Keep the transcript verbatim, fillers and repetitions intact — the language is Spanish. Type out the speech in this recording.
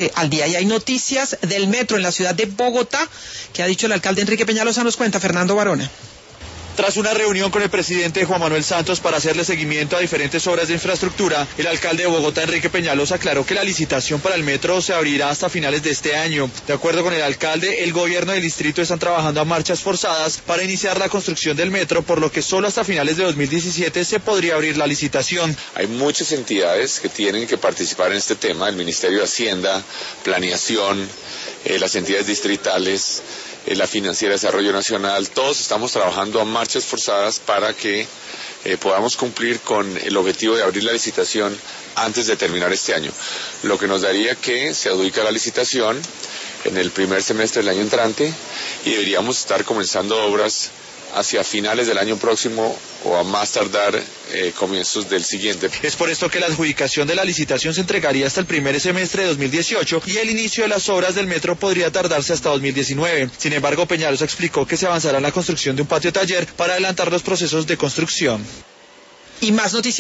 Al día, y hay noticias del metro en la ciudad de Bogotá, que ha dicho el alcalde Enrique Peñalosa. Nos cuenta Fernando Barona. Tras una reunión con el presidente Juan Manuel Santos para hacerle seguimiento a diferentes obras de infraestructura, el alcalde de Bogotá, Enrique Peñalosa, aclaró que la licitación para el metro se abrirá hasta finales de este año. De acuerdo con el alcalde, el gobierno del distrito están trabajando a marchas forzadas para iniciar la construcción del metro, por lo que solo hasta finales de dos mil diecisiete se podría abrir la licitación. Hay muchas entidades que tienen que participar en este tema: el Ministerio de Hacienda, Planeación, eh, las entidades distritales, la Financiera de Desarrollo Nacional. Todos estamos trabajando a marchas forzadas para que eh, podamos cumplir con el objetivo de abrir la licitación antes de terminar este año, lo que nos daría que se adjudica la licitación en el primer semestre del año entrante y deberíamos estar comenzando obras hacia finales del año próximo o a más tardar eh, comienzos del siguiente. Es por esto que la adjudicación de la licitación se entregaría hasta el primer semestre de dos mil dieciocho y el inicio de las obras del metro podría tardarse hasta dos mil diecinueve. Sin embargo, Peñalosa explicó que se avanzará en la construcción de un patio taller para adelantar los procesos de construcción. Y más noticias.